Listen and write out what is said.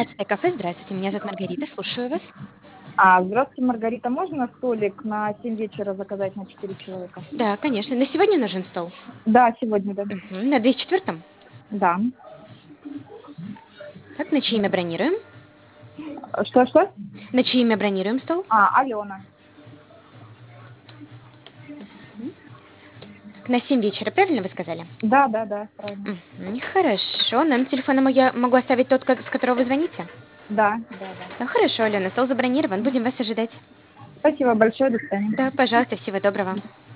Кафе, здравствуйте, меня зовут Маргарита, слушаю вас. Здравствуйте, Маргарита. Можно столик на 7 вечера заказать на 4 человека? Да, конечно. На сегодня нужен стол? Да, сегодня, да. Мгм. На 204? Да. Так, на чье имя бронируем? Что? На чье имя бронируем стол? Алена. Так, на 7 вечера, правильно вы сказали? Да, правильно. Хорошо. Номер телефона я могу оставить тот, с которого вы звоните? Да. Да, хорошо, Алена, стол забронирован, будем вас ожидать. Спасибо большое, до свидания. Да, пожалуйста, всего доброго.